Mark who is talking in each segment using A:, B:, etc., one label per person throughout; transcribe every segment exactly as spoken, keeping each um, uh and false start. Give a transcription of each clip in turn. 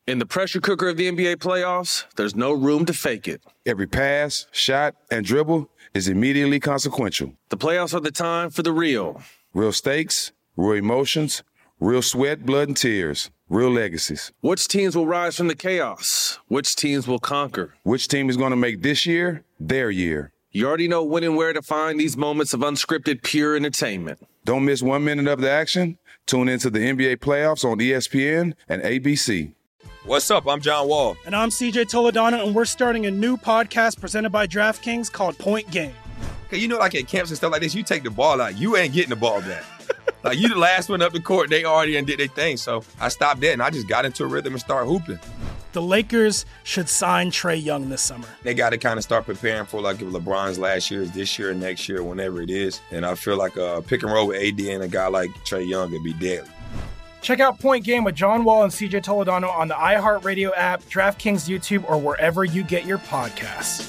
A: In the pressure cooker of the N B A playoffs, there's no room to fake it.
B: Every pass, shot, and dribble is immediately consequential.
A: The playoffs are the time for the real.
B: Real stakes, real emotions, real sweat, blood, and tears, real legacies.
A: Which teams will rise from the chaos? Which teams will conquer?
B: Which team is going to make this year their year?
A: You already know when and where to find these moments of unscripted, pure entertainment.
B: Don't miss one minute of the action. Tune into the N B A playoffs on E S P N and A B C.
C: What's up? I'm John Wall.
D: And I'm C J Toledano, and we're starting a new podcast presented by DraftKings called Point Game.
C: Okay, you know, like at camps and stuff like this, you take the ball out, you ain't getting the ball back. Like, you the last one up the court, they already did their thing. So I stopped that, and I just got into a rhythm and started hooping.
D: The Lakers should sign Trae Young this summer.
C: They got to kind of start preparing for, like, if LeBron's last year is this year, next year, whenever it is. And I feel like a pick and roll with A D and a guy like Trae Young would be deadly.
D: Check out Point Game with John Wall and C J Toledano on the iHeartRadio app, DraftKings YouTube, or wherever you get your podcasts.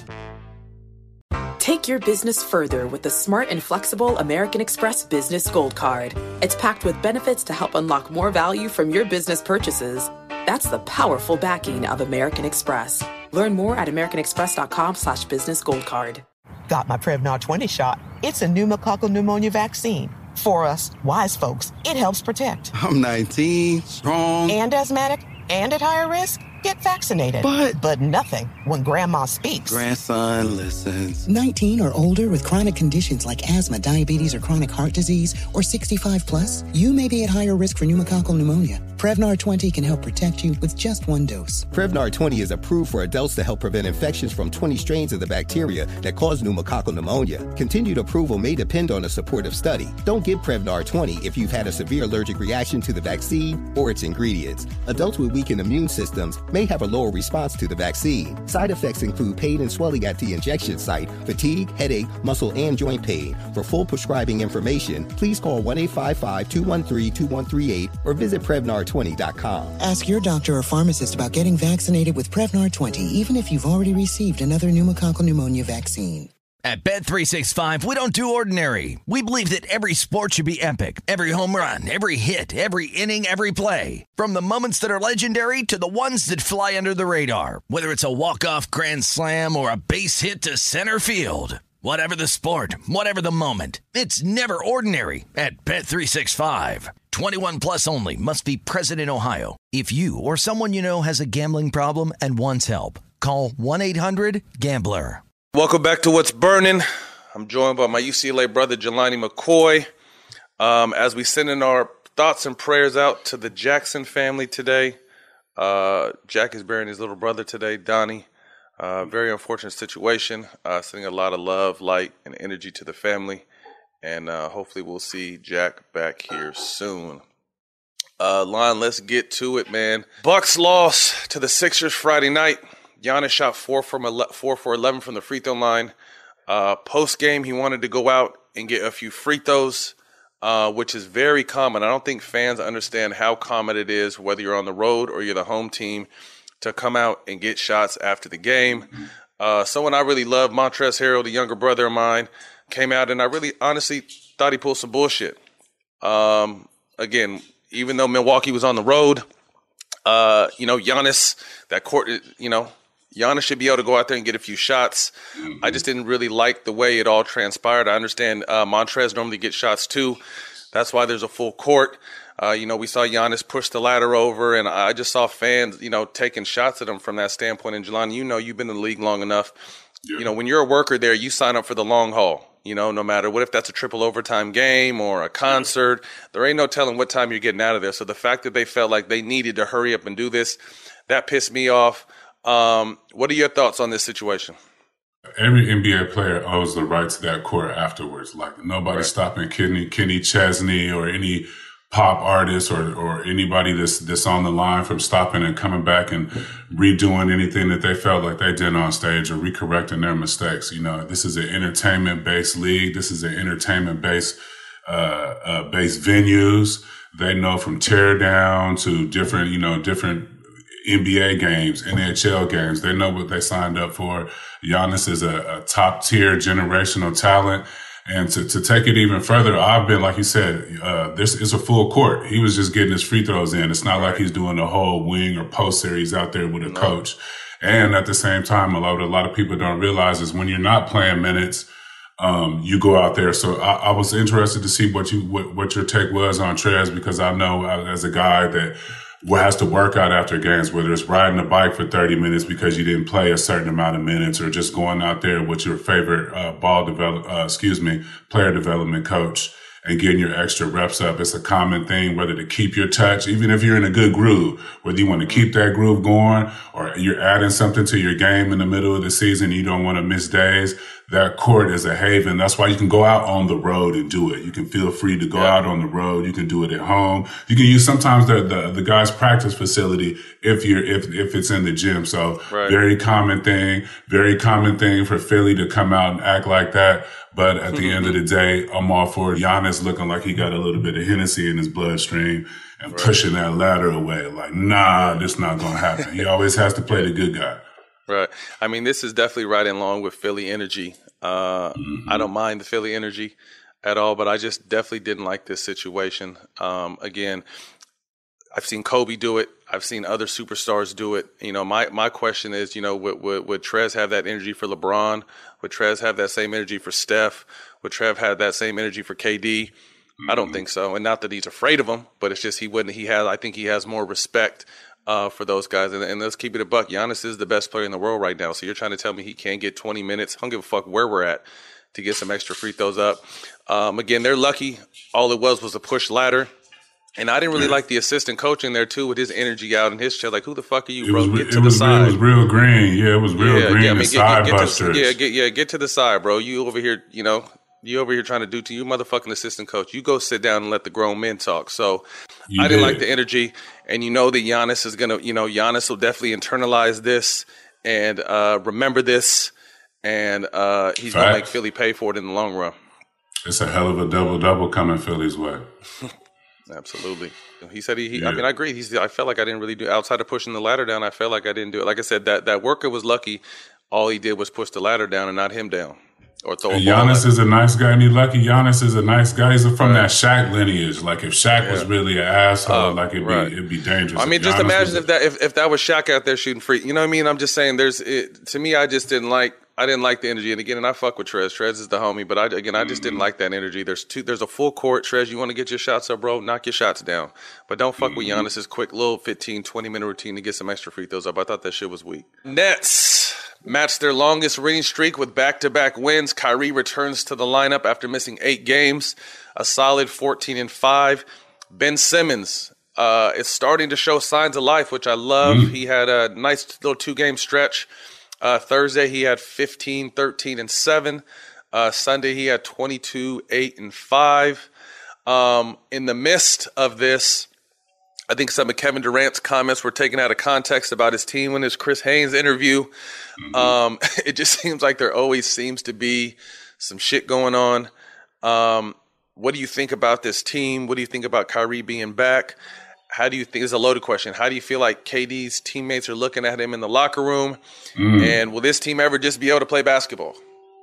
E: Take your business further with the smart and flexible American Express Business Gold Card. It's packed with benefits to help unlock more value from your business purchases. That's the powerful backing of American Express. Learn more at americanexpress.com slash business gold card.
F: Got my Prevnar twenty shot. It's a pneumococcal pneumonia vaccine. For us, wise folks, it helps protect.
G: I'm nineteen, strong.
F: And asthmatic, and at higher risk. Get vaccinated.
G: But...
F: But nothing when Grandma speaks.
G: Grandson listens.
H: nineteen or older with chronic conditions like asthma, diabetes, or chronic heart disease, or sixty-five plus, you may be at higher risk for pneumococcal pneumonia. Prevnar twenty can help protect you with just one dose.
I: Prevnar twenty is approved for adults to help prevent infections from twenty strains of the bacteria that cause pneumococcal pneumonia. Continued approval may depend on a supportive study. Don't give Prevnar twenty if you've had a severe allergic reaction to the vaccine or its ingredients. Adults with weakened immune systems may have a lower response to the vaccine. Side effects include pain and swelling at the injection site, fatigue, headache, muscle, and joint pain. For full prescribing information, please call one eight five five, two one three, two one three eight or visit Prevnar twenty dot com.
H: Ask your doctor or pharmacist about getting vaccinated with Prevnar twenty, even if you've already received another pneumococcal pneumonia vaccine.
J: At Bet three sixty-five, we don't do ordinary. We believe that every sport should be epic. Every home run, every hit, every inning, every play. From the moments that are legendary to the ones that fly under the radar. Whether it's a walk-off grand slam or a base hit to center field. Whatever the sport, whatever the moment. It's never ordinary at Bet three sixty-five. twenty-one plus only. Must be present in Ohio. If you or someone you know has a gambling problem and wants help, call one eight hundred gambler.
A: Welcome back to What's Burning. I'm joined by my U C L A brother, Jelani McCoy. Um, as we send in our thoughts and prayers out to the Jackson family today. Uh, Jack is burying his little brother today, Donnie. Uh, very unfortunate situation. Uh, sending a lot of love, light, and energy to the family. And uh, hopefully we'll see Jack back here soon. Uh, Lon, let's get to it, man. Bucks lost to the Sixers Friday night. Giannis shot four from ele- four for eleven from the free throw line. Uh, Post game, he wanted to go out and get a few free throws, uh, which is very common. I don't think fans understand how common it is, whether you're on the road or you're the home team, to come out and get shots after the game. Uh, someone I really love, Montrezl Harrell, the younger brother of mine, came out and I really honestly thought he pulled some bullshit. Um, again, even though Milwaukee was on the road, uh, you know, Giannis, that court, you know, Giannis should be able to go out there and get a few shots. Mm-hmm. I just didn't really like the way it all transpired. I understand uh, Montrez normally gets shots too. That's why there's a full court. Uh, you know, we saw Giannis push the ladder over, and I just saw fans, you know, taking shots at him from that standpoint. And Jelani, you know, you've been in the league long enough. Yeah. You know, when you're a worker there, you sign up for the long haul. You know, no matter what, if that's a triple overtime game or a concert, yeah. there ain't no telling what time you're getting out of there. So the fact that they felt like they needed to hurry up and do this, that pissed me off. Um, what are your thoughts on this situation?
K: Every N B A player owes the right to that court afterwards. Like nobody's right. stopping Kenny, Kenny Chesney or any pop artist or, or anybody that's, that's on the line from stopping and coming back and redoing anything that they felt like they did on stage or recorrecting their mistakes. You know, this is an entertainment based league. This is an entertainment based, uh, uh, based venues. They know from tear down to different, you know, different N B A games, N H L games. They know what they signed up for. Giannis is a, a top tier generational talent. And to, to take it even further, I've been, like you said, uh, this is a full court. He was just getting his free throws in. It's not right. like he's doing a whole wing or post series out there with a no. coach. And at the same time, a lot, a lot of people don't realize is when you're not playing minutes, um, you go out there. So I, I was interested to see what you, what, what your take was on Trez, because I know as a guy that has to work out after games, whether it's riding a bike for thirty minutes because you didn't play a certain amount of minutes, or just going out there with your favorite uh, ball develop, uh, excuse me, player development coach and getting your extra reps up. It's a common thing, whether to keep your touch, even if you're in a good groove, whether you want to keep that groove going or you're adding something to your game in the middle of the season, you don't want to miss days. That court is a haven. That's why you can go out on the road and do it. You can feel free to go yeah. out on the road. You can do it at home. You can use sometimes the, the, the guy's practice facility if you're, if, if it's in the gym. So right. very common thing, very common thing for Philly to come out and act like that. But at the end of the day, I'm all for Giannis looking like he got a little bit of Hennessy in his bloodstream and right. pushing that ladder away. Like, nah, this not going to happen. He always has to play the good guy.
A: Right. I mean, this is definitely right in line with Philly energy. Uh, mm-hmm. I don't mind the Philly energy at all, but I just definitely didn't like this situation. Um, again, I've seen Kobe do it. I've seen other superstars do it. You know, my, my question is, you know, would, would, would Trez have that energy for LeBron? Would Trez have that same energy for Steph? Would Trev have that same energy for K D? Mm-hmm. I don't think so. And not that he's afraid of him, but it's just he wouldn't. He has, I think he has more respect uh, for those guys. And, and let's keep it a buck. Giannis is the best player in the world right now. So you're trying to tell me he can't get twenty minutes? I don't give a fuck where we're at to get some extra free throws up. Um, again, they're lucky. All it was was a push ladder. And I didn't really like the assistant coach in there, too, with his energy out in his chest. Like, who the fuck are you, bro?
K: Was,
A: get to the
K: was,
A: side.
K: It was real green. Yeah, it was real
A: yeah,
K: green
A: yeah, I mean,
K: and
A: get,
K: side
A: get, get
K: busters.
A: To, yeah, get, yeah, get to the side, bro. You over here, you know, you over here trying to do to you motherfucking assistant coach. You go sit down and let the grown men talk. So you I didn't did. like the energy. And you know that Giannis is going to, you know, Giannis will definitely internalize this and uh, remember this. And uh, he's going to make Philly pay for it in the long run.
K: It's a hell of a double-double coming Philly's way.
A: Absolutely. He said he, he yeah. I mean, I agree. He's, I felt like I didn't really do, outside of pushing the ladder down, I felt like I didn't do it. Like I said, that, that worker was lucky. All he did was push the ladder down and not him down. Or throw a
K: Giannis is a nice guy, and he's lucky. Giannis is a nice guy. He's from right. that Shaq lineage. Like, if Shaq yeah. was really an asshole, uh, like, it'd, right. be, it'd be dangerous.
A: I mean,
K: if
A: just
K: Giannis
A: imagine
K: a-
A: if that if, if that was Shaq out there shooting free. You know what I mean? I'm just saying there's it, – to me, I just didn't like – I didn't like the energy. And again, and I fuck with Trez. Trez is the homie. But I, again, I just mm-hmm. didn't like that energy. There's two. There's a full court. Trez, you want to get your shots up, bro? Knock your shots down. But don't fuck mm-hmm. with Giannis's quick little fifteen, twenty-minute routine to get some extra free throws up. I thought that shit was weak. Nets matched their longest winning streak with back-to-back wins. Kyrie returns to the lineup after missing eight games. A solid fourteen and five. Ben Simmons uh, is starting to show signs of life, which I love. Mm-hmm. He had a nice little two-game stretch. Uh, Thursday, he had fifteen, thirteen, and seven. Uh, Sunday, he had twenty-two, eight, and five. Um, in the midst of this, I think some of Kevin Durant's comments were taken out of context about his team in his Chris Haynes interview. Mm-hmm. Um, it just seems like there always seems to be some shit going on. Um, what do you think about this team? What do you think about Kyrie being back? How do you think, this is a loaded question, how do you feel like K D's teammates are looking at him in the locker room? Mm. And will this team ever just be able to play basketball?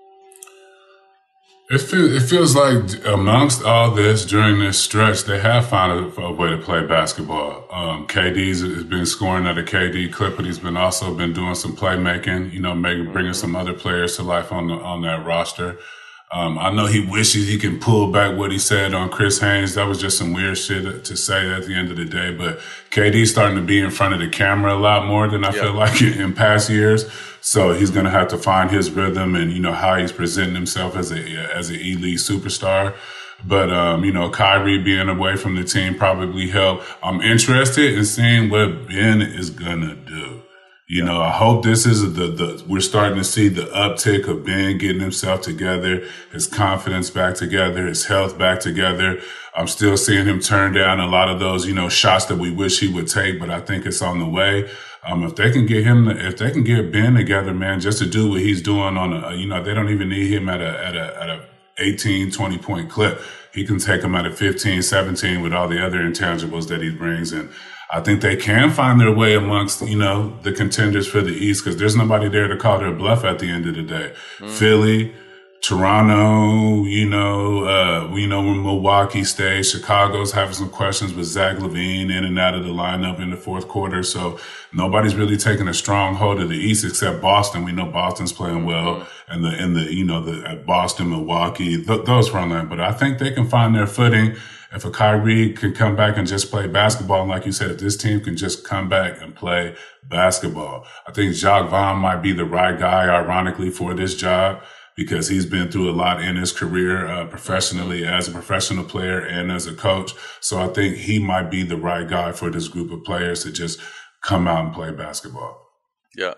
K: It, feel, it feels like amongst all this, during this stretch, they have found a, a way to play basketball. Um, K D's has been scoring at a K D clip, but he's been also been doing some playmaking, you know, making, bringing some other players to life on the, on that roster. Um, I know he wishes he can pull back what he said on Chris Haynes. That was just some weird shit to say at the end of the day. But K D's starting to be in front of the camera a lot more than I yep. feel like in, in past years. So he's going to have to find his rhythm and, you know, how he's presenting himself as a as an elite superstar. But, um, you know, Kyrie being away from the team probably helped. I'm interested in seeing what Ben is going to do. You know, I hope this is the, the, we're starting to see the uptick of Ben getting himself together, his confidence back together, his health back together. I'm still seeing him turn down a lot of those, you know, shots that we wish he would take, but I think it's on the way. Um, if they can get him, if they can get Ben together, man, just to do what he's doing on a, you know, they don't even need him at a, at a, at a eighteen, twenty point clip. He can take him at a fifteen, seventeen with all the other intangibles that he brings. And I think they can find their way amongst, you know, the contenders for the East because there's nobody there to call their bluff at the end of the day. Mm. Philly, Toronto, you know, uh, we know where Milwaukee stays. Chicago's having some questions with Zach LaVine in and out of the lineup in the fourth quarter. So nobody's really taking a strong hold of the East except Boston. We know Boston's playing well, and the in the you know the at Boston, Milwaukee, th- those front line. But I think they can find their footing if a Kyrie can come back and just play basketball. And like you said, if this team can just come back and play basketball, I think Jacques Vaughn might be the right guy, ironically, for this job, because he's been through a lot in his career, uh, professionally as a professional player and as a coach. So I think he might be the right guy for this group of players to just come out and play basketball.
A: Yeah.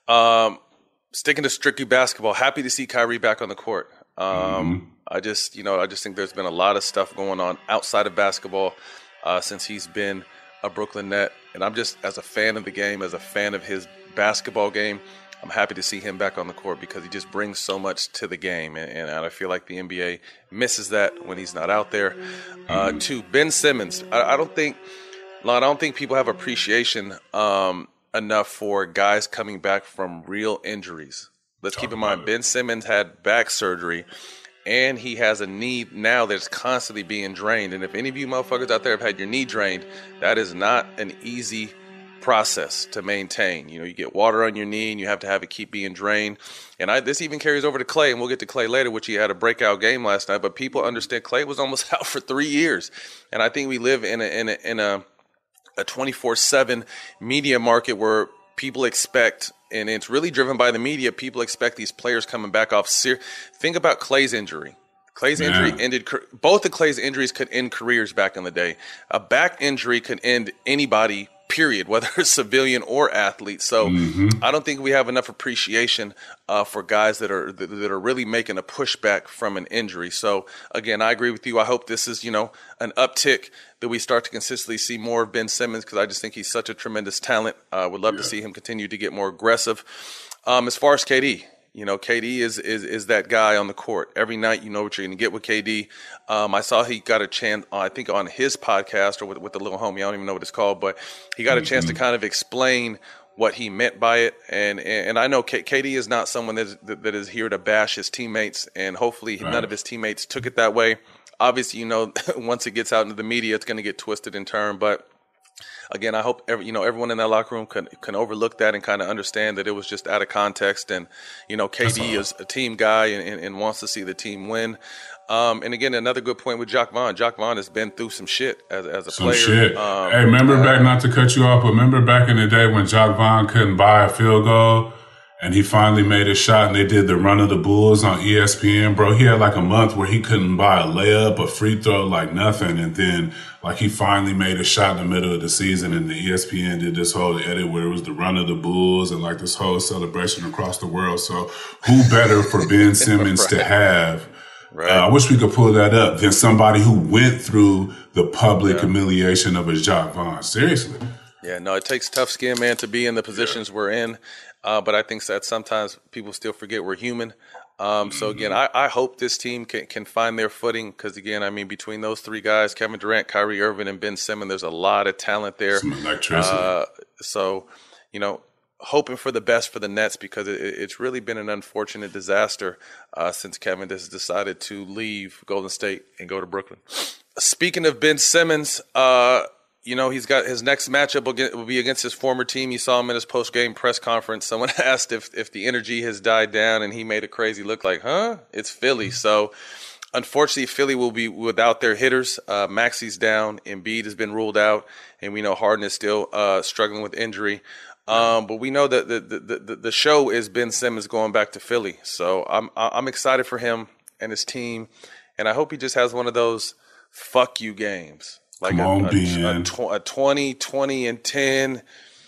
A: Um, sticking to strictly basketball, happy to see Kyrie back on the court. Um, mm-hmm. I just, you know, I just think there's been a lot of stuff going on outside of basketball uh, since he's been a Brooklyn Net. And I'm just, as a fan of the game, as a fan of his basketball game, I'm happy to see him back on the court because he just brings so much to the game. And, and I feel like the N B A misses that when he's not out there. Uh, two, Ben Simmons. I, I don't think, Lon, I don't think people have appreciation um, enough for guys coming back from real injuries. Let's keep in mind, Ben Simmons had back surgery, and he has a knee now that's constantly being drained. And if any of you motherfuckers out there have had your knee drained, that is not an easy process to maintain. You know, you get water on your knee and you have to have it keep being drained. And I, this even carries over to Klay, and we'll get to Klay later, which he had a breakout game last night. But people understand Klay was almost out for three years. And I think we live in a, in a, in a, a twenty-four seven media market where people expect, and it's really driven by the media, people expect these players coming back off. Ser- Think about Klay's injury. Clay's yeah. injury ended, both of Klay's injuries could end careers back in the day. A back injury could end anybody, period, whether it's civilian or athlete. So mm-hmm. I don't think we have enough appreciation uh, for guys that are that, that are really making a pushback from an injury. So again, I agree with you. I hope this is, you know, an uptick that we start to consistently see more of Ben Simmons, because I just think he's such a tremendous talent. I uh, would love yeah. to see him continue to get more aggressive. Um, as far as K D, you know, K D is, is is that guy on the court. Every night you know what you're going to get with K D. Um, I saw he got a chance, uh, I think on his podcast or with, with the little homie, I don't even know what it's called, but he got a chance to kind of explain what he meant by it. And and, and I know K- KD is not someone that is, that is here to bash his teammates, and hopefully right. none of his teammates took it that way. Obviously, you know, once it gets out into the media, it's going to get twisted and turned, but again, I hope every, you know, everyone in that locker room can can overlook that and kind of understand that it was just out of context. And, you know, K D is a team guy and, and, and wants to see the team win. Um, and again, another good point with Jacques Vaughn. Jacques Vaughn has been through some shit as, as a
K: some
A: player.
K: Shit.
A: Um,
K: hey, remember
A: uh,
K: back, not to cut you off, but remember back in the day when Jacques Vaughn couldn't buy a field goal and he finally made a shot and they did the Run of the Bulls on E S P N, bro? He had like a month where he couldn't buy a layup, a free throw, like nothing. And then like he finally made a shot in the middle of the season, and the E S P N did this whole edit where it was the Run of the Bulls and like this whole celebration across the world. So who better for Ben Simmons right. to have? Right. Uh, I wish we could pull that up than somebody who went through the public yeah. humiliation of a Jacques Vaughn. Seriously.
A: Yeah, no, it takes tough skin, man, to be in the positions yeah. we're in. Uh, but I think that sometimes people still forget we're human. Um, so, again, I, I hope this team can, can find their footing because, again, I mean, between those three guys, Kevin Durant, Kyrie Irving, and Ben Simmons, there's a lot of talent there.
K: Some electricity.
A: Uh, so, you know, hoping for the best for the Nets because it, it's really been an unfortunate disaster uh, since Kevin has decided to leave Golden State and go to Brooklyn. Speaking of Ben Simmons, uh, you know, he's got his next matchup will, will be against his former team. You saw him in his post-game press conference. Someone asked if, if the energy has died down, and he made a crazy look like, huh? It's Philly. So, unfortunately, Philly will be without their hitters. Uh, Maxi's down. Embiid has been ruled out, and we know Harden is still uh, struggling with injury. Um, but we know that the, the, the, the show is Ben Simmons going back to Philly. So I'm I'm excited for him and his team, and I hope he just has one of those fuck you games. Like
K: Come
A: a,
K: on,
A: a,
K: Ben.
A: a, tw- a twenty, twenty, and ten,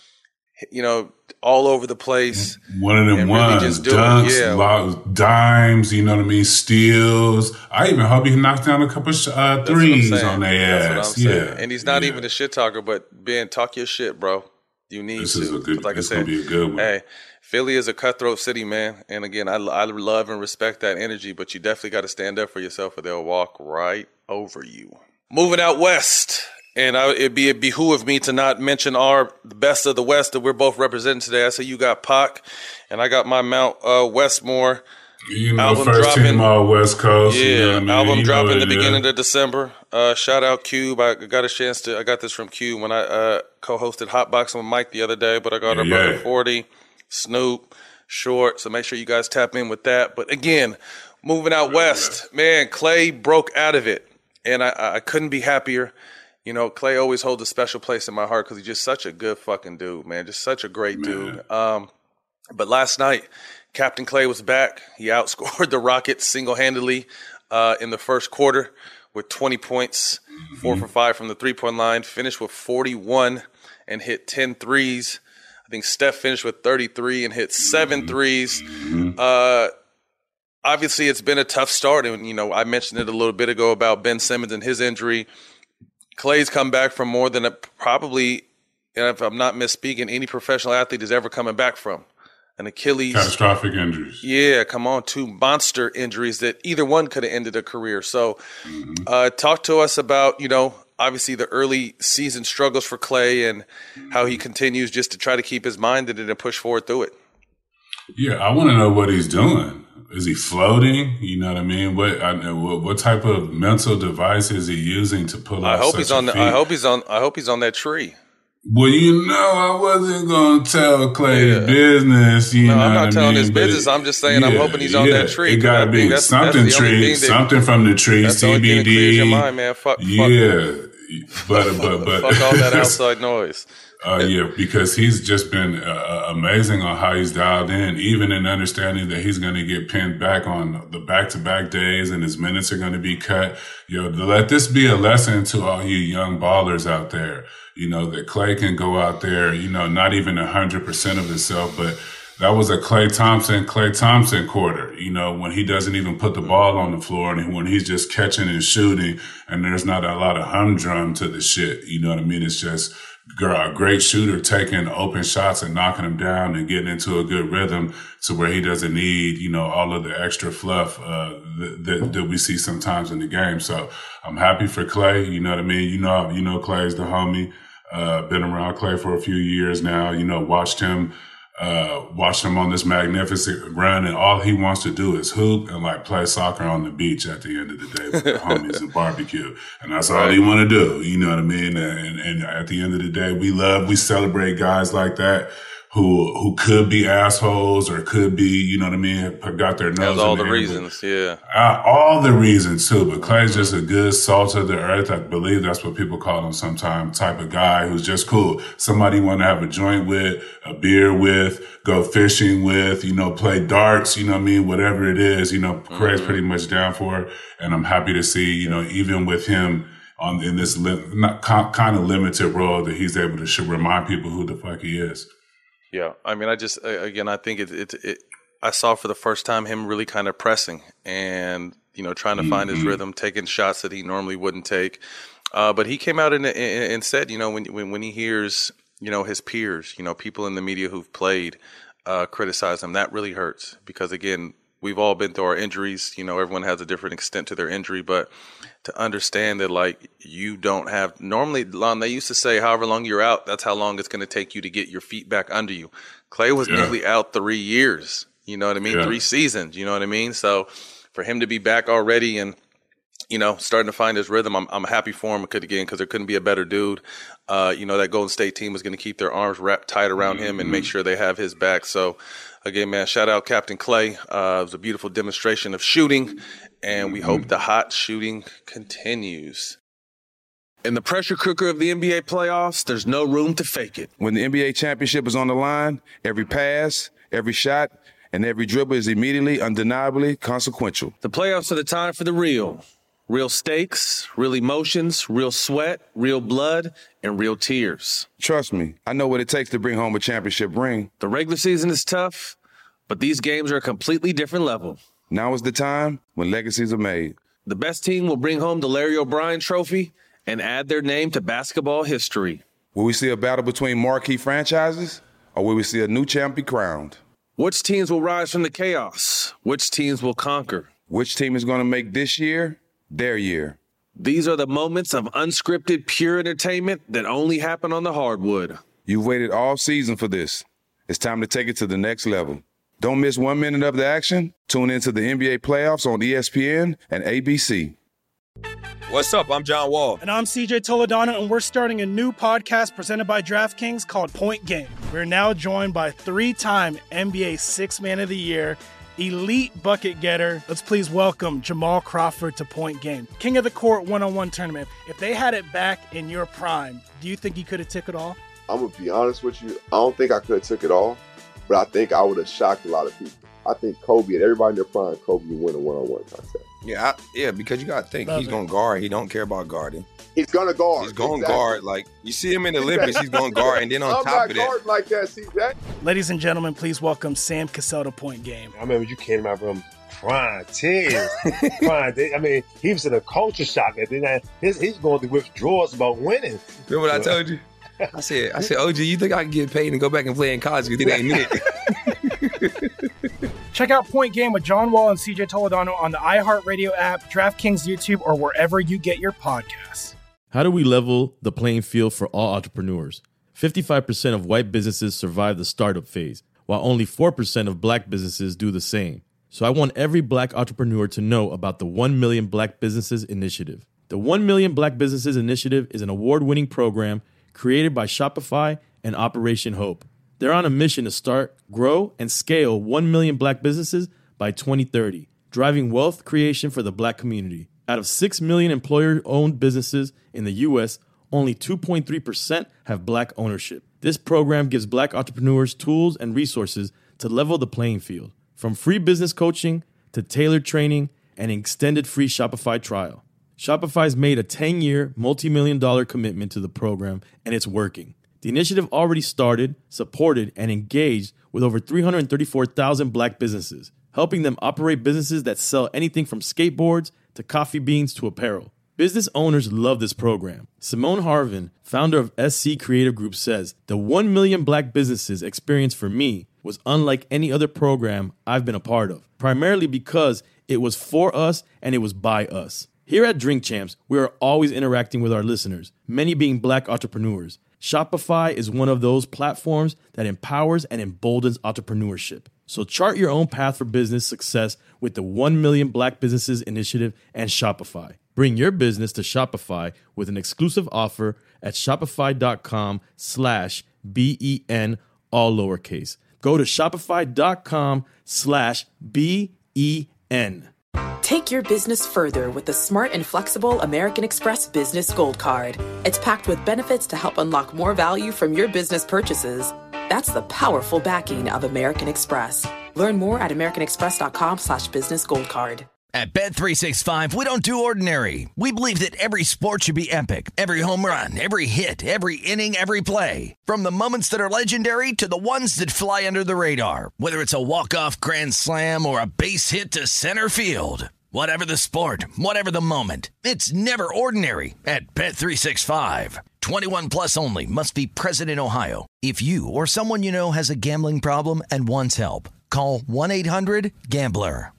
A: you know, all over the place.
K: One of them ones, really dunks, yeah. lot, dimes, you know what I mean, steals. I even hope he knocks down a couple uh, threes on their ass.
A: That's what I'm saying.
K: Yeah.
A: And he's not
K: yeah.
A: even a shit talker, but Ben, talk your shit, bro. You need
K: this
A: to.
K: Is a good,
A: like
K: this
A: I said,
K: gonna be a good one.
A: Hey, Philly is a cutthroat city, man. And again, I, I love and respect that energy, but you definitely got to stand up for yourself or they'll walk right over you. Moving out west, and I, it'd be a behoove of me to not mention our the best of the West that we're both representing today. I say you got Pac, and I got my Mount uh, Westmore.
K: You know,
A: album
K: first
A: dropping,
K: team all West Coast.
A: Yeah,
K: you know what I mean?
A: album
K: you
A: dropping the
K: it,
A: beginning
K: yeah.
A: of December. Uh, shout out Cube. I got a chance to. I got this from Cube when I uh, co-hosted Hotboxing with Mike the other day. But I got
K: Yeah,
A: our brother
K: yeah.
A: forty, Snoop, Short. So make sure you guys tap in with that. But again, moving out west, man, Clay broke out of it, and I, I couldn't be happier. You know, Clay always holds a special place in my heart because he's just such a good fucking dude, man. Just such a great
K: Man.
A: dude. Um, but last night, Captain Clay was back. He outscored the Rockets single-handedly uh, in the first quarter with twenty points, mm-hmm. four for five from the three-point line, finished with forty-one and hit ten threes. I think Steph finished with thirty-three and hit seven
K: mm-hmm.
A: threes.
K: Mm-hmm.
A: Uh, obviously, it's been a tough start. And, you know, I mentioned it a little bit ago about Ben Simmons and his injury. Clay's come back from more than a, probably, and if I'm not misspeaking, any professional athlete is ever coming back from. An Achilles.
K: Catastrophic injuries.
A: Yeah, come on. Two monster injuries that either one could have ended a career. So
K: Mm-hmm.
A: uh, talk to us about, you know, obviously the early season struggles for Clay and how he continues just to try to keep his mind in it and push forward through it.
K: Yeah, I want to know what he's doing. Is he floating? You know what I mean? What I know, what, what type of mental device is he using to pull
A: I
K: off
A: hope
K: such
A: he's
K: a
A: on the,
K: feat?
A: I hope he's on I hope he's on that tree.
K: Well, you know, I wasn't gonna tell Clay
A: Yeah.
K: his business. You
A: No,
K: know
A: I'm
K: what
A: not
K: I
A: telling
K: mean?
A: his
K: But
A: business. I'm just saying I'm
K: yeah,
A: hoping he's on
K: yeah,
A: that tree.
K: It
A: 'cause
K: gotta
A: I
K: be
A: think that's- that's
K: something
A: the only
K: tree,
A: thing that-
K: something from the tree.
A: That's the only thing that
K: C B D.
A: clears your mind, man. Fuck, fuck,
K: Yeah, but but but
A: fuck all that outside noise.
K: Uh, yeah, because he's just been uh, amazing on how he's dialed in, even in understanding that he's going to get pinned back on the back-to-back days and his minutes are going to be cut. You know, let this be a lesson to all you young ballers out there. You know, that Clay can go out there, you know, not even one hundred percent of himself, but that was a Klay Thompson, Klay Thompson quarter, you know, when he doesn't even put the ball on the floor and when he's just catching and shooting and there's not a lot of humdrum to the shit. You know what I mean? It's just a great shooter taking open shots and knocking them down and getting into a good rhythm to where he doesn't need, you know, all of the extra fluff uh, that, that, that we see sometimes in the game. So I'm happy for Clay. You know what I mean? You know, you know, Clay's the homie. Uh, been around Clay for a few years now, you know, watched him, uh, watched him on this magnificent run, and all he wants to do is hoop and like play soccer on the beach at the end of the day with the homies and barbecue. And that's all he want to do. You know what I mean? And, and at the end of the day, we love, we celebrate guys like that who, who could be assholes or could be, you know what I mean, got their nose
A: That's all
K: in
A: the
K: air,
A: reasons, yeah.
K: Uh, all the reasons too, but Clay's just a good salt of the earth. I believe that's what people call him sometimes, type of guy who's just cool. Somebody you want to have a joint with, a beer with, go fishing with, you know, play darts, you know what I mean? Whatever it is, you know, Clay's mm-hmm. pretty much down for it. And I'm happy to see, you know, even with him on in this li- not kind of limited role that he's able to sh- remind people who the fuck he is.
A: Yeah, I mean, I just again, I think it, it, it. I saw for the first time him really kind of pressing and you know trying to mm-hmm. find his rhythm, taking shots that he normally wouldn't take. Uh, but he came out and, and, and said, you know, when when when he hears you know his peers, you know, people in the media who've played uh, criticize him, that really hurts because again, we've all been through our injuries. You know, everyone has a different extent to their injury, but to understand that, like, you don't have normally, Lon, they used to say, however long you're out, that's how long it's going to take you to get your feet back under you. Clay was yeah. nearly out three years. You know what I mean? Yeah. Three seasons. You know what I mean? So for him to be back already and, you know, starting to find his rhythm, I'm, I'm happy for him again because there couldn't be a better dude. Uh, you know, that Golden State team was going to keep their arms wrapped tight around mm-hmm. him and make sure they have his back. So, again, man, shout out Captain Clay. Uh, it was a beautiful demonstration of shooting, and we hope the hot shooting continues. In the pressure cooker of the N B A playoffs, there's no room to fake it.
B: When the N B A championship is on the line, every pass, every shot, and every dribble is immediately, undeniably consequential.
A: The playoffs are the time for the real. Real stakes, real emotions, real sweat, real blood, and real tears.
B: Trust me, I know what it takes to bring home a championship ring.
A: The regular season is tough, but these games are a completely different level.
B: Now is the time when legacies are made.
A: The best team will bring home the Larry O'Brien Trophy and add their name to basketball history.
B: Will we see a battle between marquee franchises, or will we see a new champ be crowned?
A: Which teams will rise from the chaos? Which teams will conquer?
B: Which team is going to make this year their year?
A: These are the moments of unscripted, pure entertainment that only happen on the hardwood.
B: You've waited all season for this. It's time to take it to the next level. Don't miss one minute of the action. Tune into the N B A playoffs on E S P N and A B C.
C: What's up? I'm John Wall.
D: And I'm C J Toledano, and we're starting a new podcast presented by DraftKings called Point Game. We're now joined by three-time N B A Sixth Man of the Year, elite bucket getter. Let's please welcome Jamal Crawford to Point Game. King of the Court one-on-one tournament. If they had it back in your prime, do you think you could have took it all?
L: I'm going to be honest with you. I don't think I could have took it all, but I think I would have shocked a lot of people. I think Kobe and everybody in their prime, Kobe would win a one-on-one contest.
C: Yeah, I, yeah, because you got to think, Love he's going to guard. He don't care about guarding.
L: He's going to guard.
C: He's going to
L: exactly.
C: guard. Like, you see him in the Olympics, he's going to guard. And then on
L: I'm
C: top of that.
L: I'm not guarding like that, C J.
D: Ladies and gentlemen, please welcome Sam Cassell to Point Game.
M: I remember you came out from prime ten. prime, I mean, he was in a culture shock. And then his, he's going through withdrawals about winning.
C: Remember what I told you? I said, I said, O G, you think I can get paid and go back and play in college because it ain't it?
D: Check out Point Game with John Wall and C J Toledano on the iHeartRadio app, DraftKings YouTube, or wherever you get your podcasts.
N: How do we level the playing field for all entrepreneurs? fifty-five percent of white businesses survive the startup phase, while only four percent of black businesses do the same. So I want every black entrepreneur to know about the one million Black Businesses Initiative. The one million Black Businesses Initiative is an award-winning program created by Shopify and Operation Hope. They're on a mission to start, grow, and scale one million black businesses by twenty thirty, driving wealth creation for the black community. Out of six million employer-owned businesses in the U S, only two point three percent have black ownership. This program gives black entrepreneurs tools and resources to level the playing field, from free business coaching to tailored training and an extended free Shopify trial. Shopify's made a ten-year, multi-million dollar commitment to the program, and it's working. The initiative already started, supported, and engaged with over three hundred thirty-four thousand black businesses, helping them operate businesses that sell anything from skateboards to coffee beans to apparel. Business owners love this program. Simone Harvin, founder of S C Creative Group, says, "The one million black businesses experience for me was unlike any other program I've been a part of, primarily because it was for us and it was by us." Here at Drink Champs, we are always interacting with our listeners, many being black entrepreneurs. Shopify is one of those platforms that empowers and emboldens entrepreneurship. So chart your own path for business success with the one million Black Businesses Initiative and Shopify. Bring your business to Shopify with an exclusive offer at shopify.com slash B-E-N, all lowercase. Go to shopify.com slash B-E-N.
E: Take your business further with the smart and flexible American Express Business Gold Card. It's packed with benefits to help unlock more value from your business purchases. That's the powerful backing of American Express. Learn more at americanexpress.com slash business gold card.
J: At Bet three sixty-five, we don't do ordinary. We believe that every sport should be epic. Every home run, every hit, every inning, every play. From the moments that are legendary to the ones that fly under the radar. Whether it's a walk-off grand slam or a base hit to center field. Whatever the sport, whatever the moment, it's never ordinary at Bet three sixty-five. twenty-one plus only. Must be present in Ohio. If you or someone you know has a gambling problem and wants help, call one eight hundred gambler.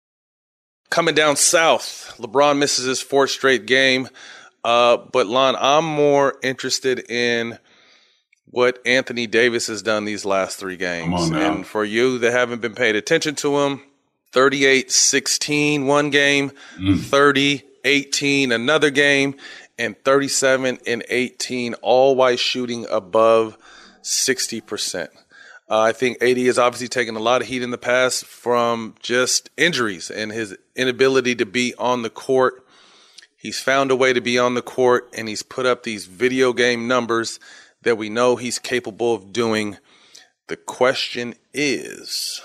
A: Coming down south, LeBron misses his fourth straight game. Uh, but, Lon, I'm more interested in what Anthony Davis has done these last three games. And for you that haven't been paying attention to him, thirty-eight sixteen one game, mm. thirty eighteen another game, and thirty-seven and eighteen, all while shooting above sixty percent. Uh, I think A D has obviously taken a lot of heat in the past from just injuries and his inability to be on the court. He's found a way to be on the court, and he's put up these video game numbers that we know he's capable of doing. The question is,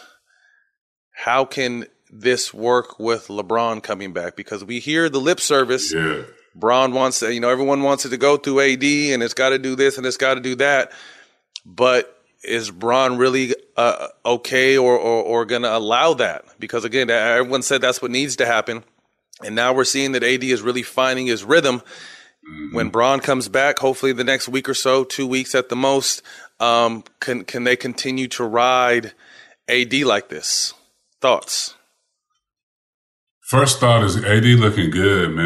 A: how can this work with LeBron coming back? Because we hear the lip service.
K: Yeah.
A: Bron wants to, you know, everyone wants it to go through A D, and it's got to do this and it's got to do that. But is Bron really uh, okay or, or, or going to allow that? Because, again, everyone said that's what needs to happen. And now we're seeing that A D is really finding his rhythm. Mm-hmm. When Bron comes back, hopefully the next week or so, two weeks at the most, um, can can they continue to ride A D like this? Thoughts?
K: First thought is A D looking good, man.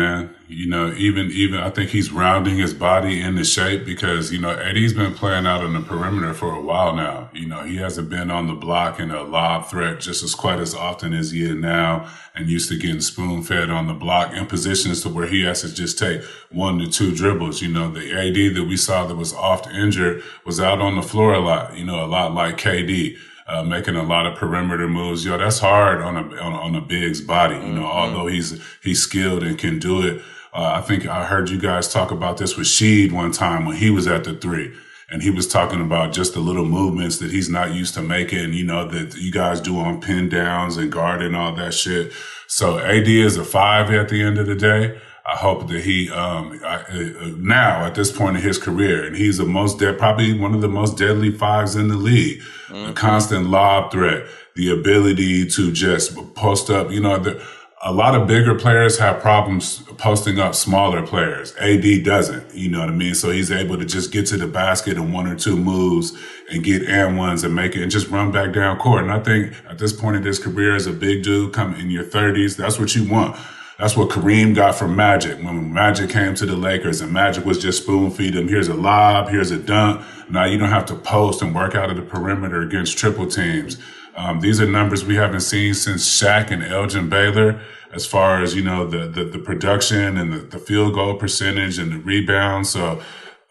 K: You know, even, even I think he's rounding his body into shape because, you know, Eddie's been playing out on the perimeter for a while now. You know, he hasn't been on the block in a lob threat just as quite as often as he is now and used to getting spoon fed on the block in positions to where he has to just take one to two dribbles. You know, the A D that we saw that was oft injured was out on the floor a lot, you know, a lot like K D. Uh, making a lot of perimeter moves. Yo, that's hard on a, on, on a big's body. You know, mm-hmm. although he's, he's skilled and can do it. Uh, I think I heard you guys talk about this with Sheed one time when he was at the three and he was talking about just the little movements that he's not used to making, you know, that you guys do on pin downs and guard and all that shit. So A D is a five at the end of the day. I hope that he, um, I, uh, now at this point in his career, and he's the most dead, probably one of the most deadly fives in the league. Mm-hmm. The constant lob threat, the ability to just post up. You know, the, a lot of bigger players have problems posting up smaller players. A D doesn't, you know what I mean? So he's able to just get to the basket in one or two moves and get and ones and make it and just run back down court. And I think at this point in his career as a big dude, come in your thirties, that's what you want. That's what Kareem got from Magic when Magic came to the Lakers and Magic was just spoon feed him. Here's a lob, here's a dunk. Now you don't have to post and work out of the perimeter against triple teams. Um, these are numbers we haven't seen since Shaq and Elgin Baylor as far as, you know, the, the, the production and the, the field goal percentage and the rebound. So,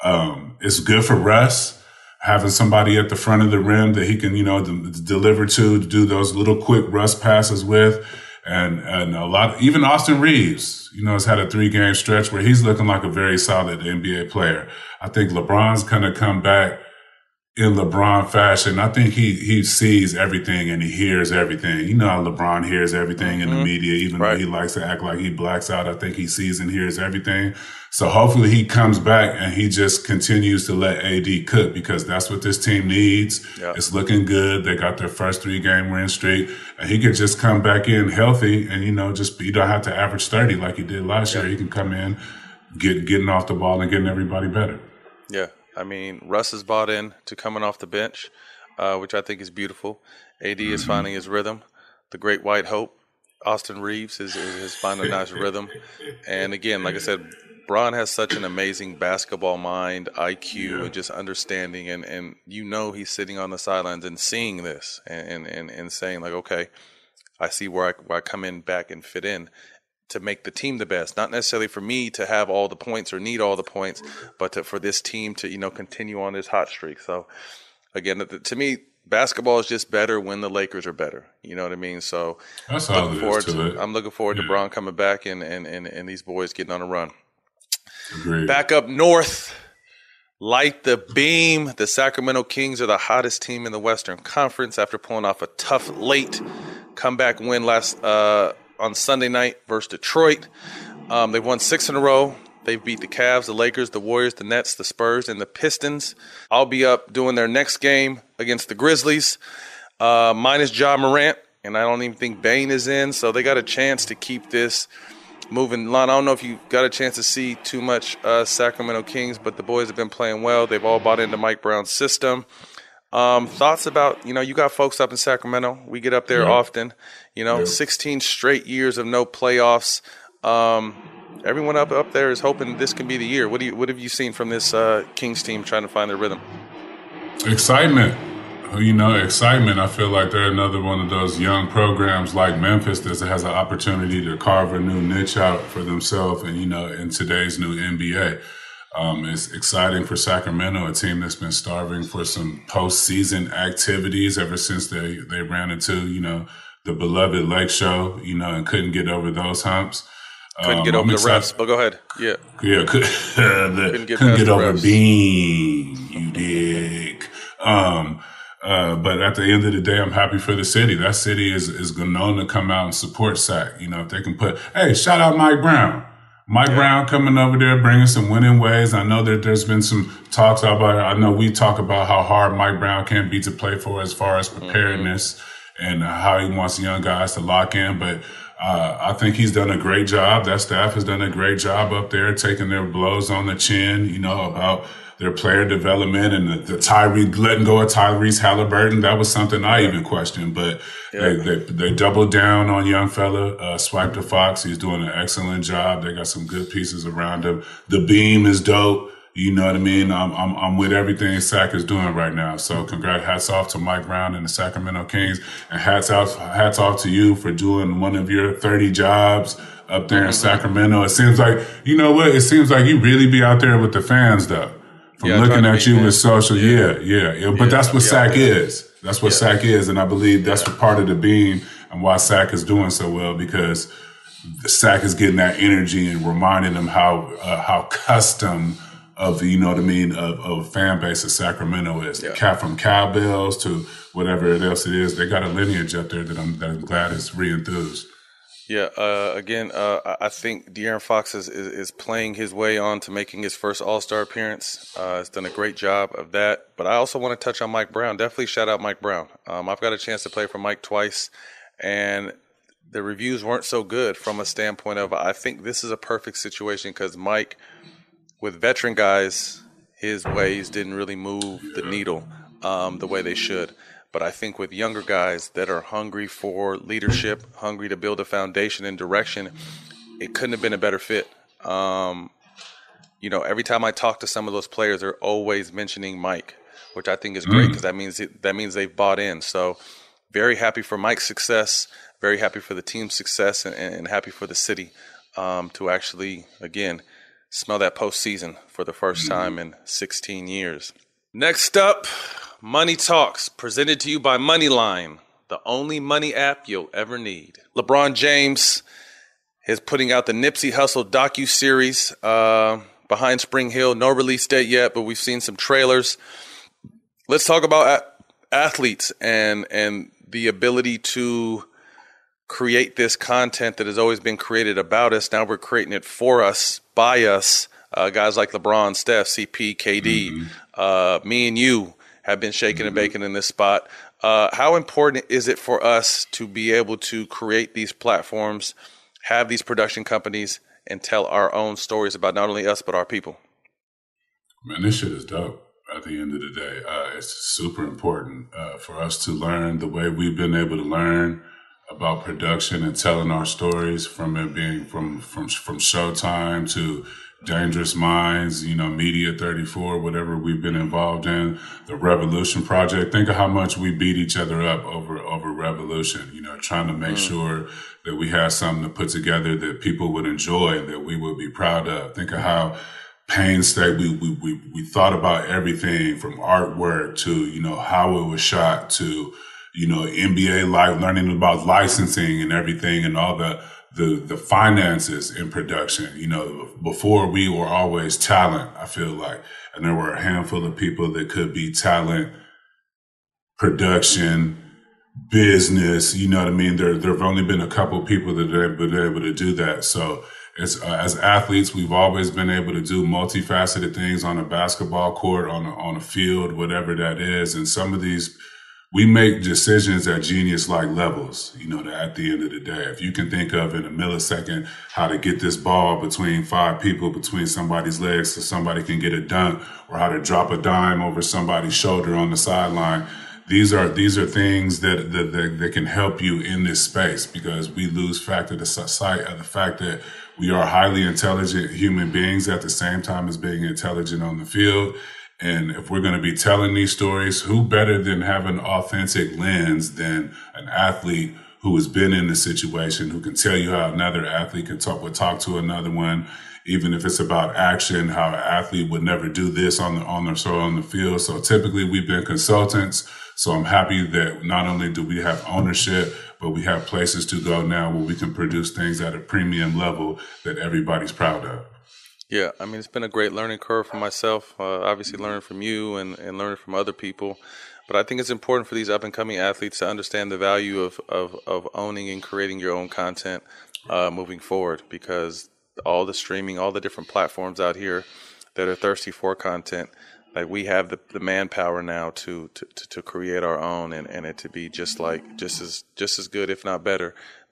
K: um, it's good for Russ having somebody at the front of the rim that he can, you know, d- deliver to, to do those little quick Russ passes with. And, and a lot, even Austin Reeves, you know, has had a three game stretch where he's looking like a very solid N B A player. I think LeBron's going to come back in LeBron fashion. I think he, he sees everything and he hears everything. You know how LeBron hears everything mm-hmm. in the media, even right. though he likes to act like he blacks out. I think he sees and hears everything. So hopefully he comes back and he just continues to let A D cook because that's what this team needs. Yeah. It's looking good. They got their first three game win streak and he could just come back in healthy and, you know, just, you don't have to average thirty like he did last yeah. year. He can come in, get, getting off the ball and getting everybody better.
A: Yeah. I mean, Russ is bought in to coming off the bench, uh, which I think is beautiful. A D mm-hmm. is finding his rhythm. The great white hope, Austin Reeves, is, is, is finding a nice rhythm. And again, like I said, Bron has such an amazing basketball mind, I Q, yeah. and just understanding. And, and you know he's sitting on the sidelines and seeing this and, and, and saying, like, okay, I see where I, where I come in back and fit in to make the team the best. Not necessarily for me to have all the points or need all the points, but to, for this team to, you know, continue on this hot streak. So, again, to me, basketball is just better when the Lakers are better. You know what I mean? So
K: That's all looking
A: forward
K: to
A: to,
K: it.
A: I'm looking forward yeah. to Bron coming back and, and, and, and these boys getting on a run.
K: Agreed.
A: Back up north, light the beam. The Sacramento Kings are the hottest team in the Western Conference after pulling off a tough late comeback win last uh, on Sunday night versus Detroit. Um, they've won six in a row. They've beat the Cavs, the Lakers, the Warriors, the Nets, the Spurs, and the Pistons. I'll be up doing their next game against the Grizzlies, uh, minus Ja Morant, and I don't even think Bane is in, so they got a chance to keep this moving. Lon, I don't know if you got a chance to see too much uh, Sacramento Kings, but the boys have been playing well. They've all bought into Mike Brown's system. Um, thoughts about, you know, you got folks up in Sacramento. We get up there yeah. often. You know, yeah. sixteen straight years of no playoffs. Um, everyone up up there is hoping this can be the year. What do you what have you seen from this uh, Kings team trying to find their rhythm?
K: Excitement. You know, excitement. I feel like they're another one of those young programs like Memphis that has an opportunity to carve a new niche out for themselves and, you know, in today's new N B A. Um, it's exciting for Sacramento, a team that's been starving for some postseason activities ever since they, they ran into, you know, the beloved Lake Show, you know, and couldn't get over those humps.
A: Couldn't um, get over I'm the excited. refs, but go ahead. Yeah.
K: Yeah, could, the, couldn't get, couldn't get over refs. Bean, you dig. Um, uh, but at the end of the day, I'm happy for the city. That city is, is known to come out and support Sac. You know, if they can put, hey, shout out Mike Brown. Mike yeah. Brown coming over there, bringing some winning ways. I know that there's been some talks about it. I know we talk about how hard Mike Brown can be to play for as far as preparedness mm-hmm. and how he wants young guys to lock in. But uh, I think he's done a great job. That staff has done a great job up there, taking their blows on the chin, you know, about their player development and the, the Tyree letting go of Tyrese Halliburton. That was something I even questioned, but yeah. they, they they doubled down on young fella, uh, Swipe the Fox. He's doing an excellent job. They got some good pieces around him. The Beam is dope. You know what I mean? I'm I'm, I'm with everything Sac is doing right now. So congrats, hats off to Mike Brown and the Sacramento Kings, and hats off hats off to you for doing one of your thirty jobs up there in Sacramento. It seems like, you know what? It seems like you really be out there with the fans, though. From yeah, looking at you with social, yeah, yeah, yeah. But yeah, that's what yeah, Sac yeah. is. That's what yeah. Sac is, and I believe that's yeah. what part of the Beam and why Sac is doing so well, because the Sac is getting that energy and reminding them how uh, how custom of, you know what I mean, of, of fan base of Sacramento is. Yeah. Cat from cowbells to whatever else it is, they got a lineage up there that I'm, that I'm glad is re-enthused.
A: Yeah, uh, again, uh, I think De'Aaron Fox is, is, is playing his way on to making his first All-Star appearance. Uh, he's done a great job of that. But I also want to touch on Mike Brown. Definitely shout out Mike Brown. Um, I've got a chance to play for Mike twice, and the reviews weren't so good from a standpoint of, I think this is a perfect situation because Mike, with veteran guys, his ways didn't really move the needle um, the way they should. But I think with younger guys that are hungry for leadership, hungry to build a foundation and direction, it couldn't have been a better fit. Um, you know, every time I talk to some of those players, they're always mentioning Mike, which I think is great because mm. that means it, that means they've bought in. So very happy for Mike's success, very happy for the team's success, and, and happy for the city um, to actually, again, smell that postseason for the first mm. time in sixteen years. Next up, Money Talks, presented to you by Moneyline, the only money app you'll ever need. LeBron James is putting out the Nipsey Hussle docu-series uh, behind Spring Hill. No release date yet, but we've seen some trailers. Let's talk about a- athletes and and the ability to create this content that has always been created about us. Now we're creating it for us, by us. Uh, guys like LeBron, Steph, C P, K D, mm-hmm. uh, me and you have been shaking and baking in this spot. Uh, how important is it for us to be able to create these platforms, have these production companies, and tell our own stories about not only us, but our people?
K: Man, this shit is dope at the end of the day. Uh, it's super important uh, for us to learn the way we've been able to learn about production and telling our stories, from it being from, from, from Showtime to Dangerous Minds, you know, Media thirty-four, whatever we've been involved in, the Revolution Project. Think of how much we beat each other up over, over Revolution, you know, trying to make mm. sure that we had something to put together that people would enjoy, that we would be proud of. Think of how painstaking we, we, we, we thought about everything from artwork to, you know, how it was shot to, you know, N B A live, learning about licensing and everything and all the, the, the finances in production. You know, before we were always talent, I feel like, and there were a handful of people that could be talent, production, business, you know what I mean? There, there have only been a couple of people that have been able to do that. So it's, uh, as athletes, we've always been able to do multifaceted things on a basketball court, on a, on a field, whatever that is. And some of these, we make decisions at genius-like levels, you know, that at the end of the day, if you can think of in a millisecond how to get this ball between five people, between somebody's legs so somebody can get a dunk, or how to drop a dime over somebody's shoulder on the sideline, these are these are things that that, that, that can help you in this space, because we lose fact of the sight of the fact that we are highly intelligent human beings at the same time as being intelligent on the field. And if we're going to be telling these stories, who better than have an authentic lens than an athlete who has been in the situation, who can tell you how another athlete can talk, would talk to another one, even if it's about action, how an athlete would never do this on the, on the, so on the field. So typically we've been consultants. So I'm happy that not only do we have ownership, but we have places to go now where we can produce things at a premium level that everybody's proud of.
A: Yeah, I mean, it's been a great learning curve for myself, uh, obviously learning from you and, and learning from other people. But I think it's important for these up-and-coming athletes to understand the value of, of, of owning and creating your own content uh, moving forward, because all the streaming, all the different platforms out here that are thirsty for content, like we have the, the manpower now to, to, to create our own and, and it to be just like just as just as good, if not better,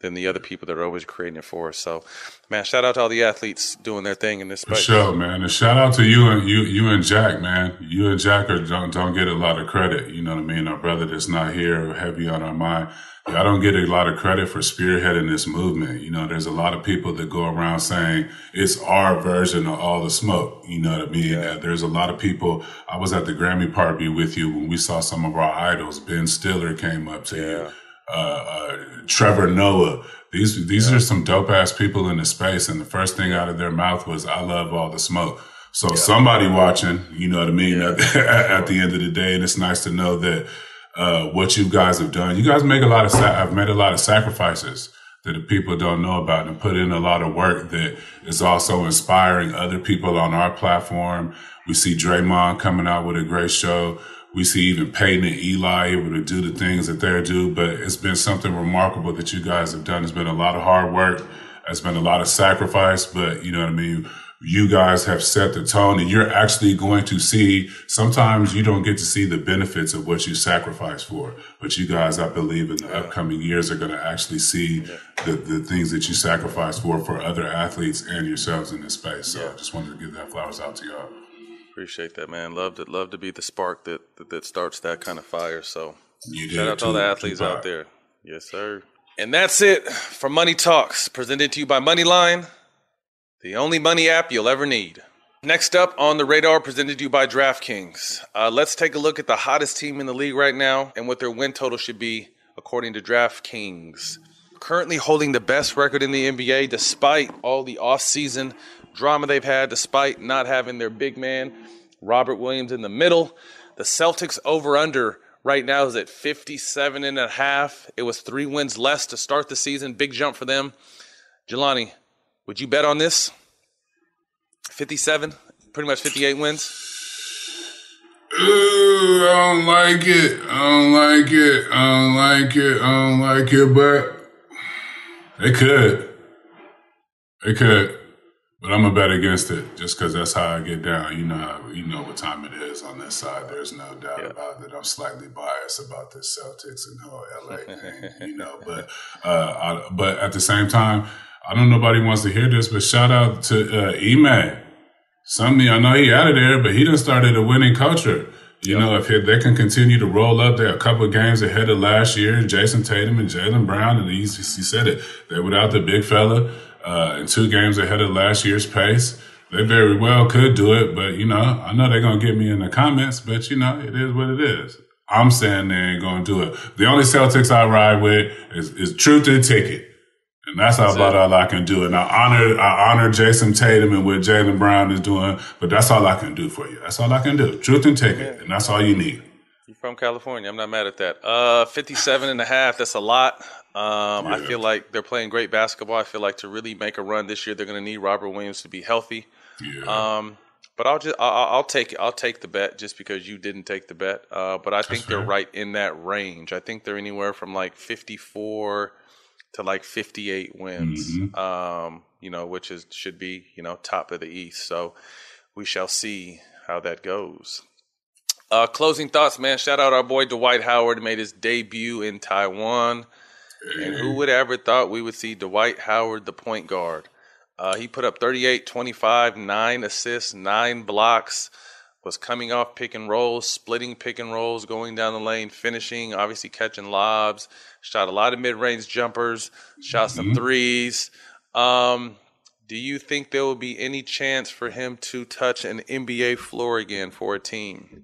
A: than the other people that are always creating it for us. So, man, shout out to all the athletes doing their thing in this space.
K: For sure, man. And shout out to you and you, you and Jack, man. You and Jack are, don't don't get a lot of credit. You know what I mean? Our brother that's not here, heavy on our mind. I don't get a lot of credit for spearheading this movement. You know, there's a lot of people that go around saying it's our version of All the Smoke. You know what I mean? Yeah. There's a lot of people. I was at the Grammy party with you when we saw some of our idols. Ben Stiller came up to yeah. you. Uh, uh, Trevor Noah. These these yeah. are some dope ass people in the space. And the first thing out of their mouth was, I love All the Smoke. So yeah. somebody watching, you know what I mean, yeah. at, at the end of the day. And it's nice to know that Uh, what you guys have done. You guys make a lot of, sa- have made a lot of sacrifices that the people don't know about and put in a lot of work that is also inspiring other people on our platform. We see Draymond coming out with a great show. We see even Peyton and Eli able to do the things that they do, but it's been something remarkable that you guys have done. It's been a lot of hard work. It's been a lot of sacrifice, but you know what I mean? You guys have set the tone and you're actually going to see, sometimes you don't get to see the benefits of what you sacrifice for, but you guys, I believe in the yeah. upcoming years are going to actually see yeah. the, the things that you sacrifice for, for other athletes and yourselves in this space. So yeah. I just wanted to give that flowers out to y'all.
A: Appreciate that, man. Love to, love to be the spark that, that, that starts that kind of fire. So
K: you
A: shout out
K: too,
A: to all the athletes out there. Yes, sir. And that's it for Money Talks, presented to you by Moneyline, the only money app you'll ever need. Next up on the radar, presented to you by DraftKings. Uh, let's take a look at the hottest team in the league right now and what their win total should be, according to DraftKings. Currently holding the best record in the N B A, despite all the offseason drama they've had, despite not having their big man, Robert Williams, in the middle. The Celtics over-under right now is at fifty-seven and a half. It was three wins less to start the season. Big jump for them. Jelani, would you bet on this? fifty-seven, pretty much fifty-eight wins.
K: Ooh, I don't like it. I don't like it. I don't like it. I don't like it, but they could. They could. But I'm going to bet against it just because that's how I get down. You know how, you know what time it is on this side. There's no doubt yeah. about it. I'm slightly biased about this Celtics and whole L A thing, you know. But, uh, I, but at the same time, I know nobody wants to hear this, but shout out to uh, E-Man. Something, I know he out of there, but he done started a winning culture. You yep. know, if he, they can continue to roll up, they're a couple of games ahead of last year, Jason Tatum and Jaylen Brown, and he, he said it, they're without the big fella, uh, and two games ahead of last year's pace. They very well could do it, but, you know, I know they're going to get me in the comments, but, you know, it is what it is. I'm saying they ain't going to do it. The only Celtics I ride with is, is Truth and Ticket. And that's, that's about it. All I can do. And I honor, I honor Jason Tatum and what Jaylen Brown is doing, but that's all I can do for you. That's all I can do. Truth and Ticket. Yeah. And that's all you need.
A: You're from California. I'm not mad at that. Uh, fifty-seven and a half. That's a lot. Um, yeah. I feel like they're playing great basketball. I feel like to really make a run this year, they're going to need Robert Williams to be healthy. Yeah. Um, but I'll just, I'll, I'll take, I'll take the bet just because you didn't take the bet. Uh, but I think that's they're fair. Right in that range. I think they're anywhere from like fifty-four to like fifty-eight wins, mm-hmm. um, you know, which is should be, you know, top of the East. So we shall see how that goes. Uh, closing thoughts, man. Shout out our boy Dwight Howard, made his debut in Taiwan. And who would ever thought we would see Dwight Howard, the point guard? Uh, he put up thirty-eight, twenty-five, nine assists, nine blocks, was coming off pick and rolls, splitting pick and rolls, going down the lane, finishing, obviously catching lobs, shot a lot of mid-range jumpers, shot some mm-hmm. threes. Um, do you think there will be any chance for him to touch an N B A floor again for a team?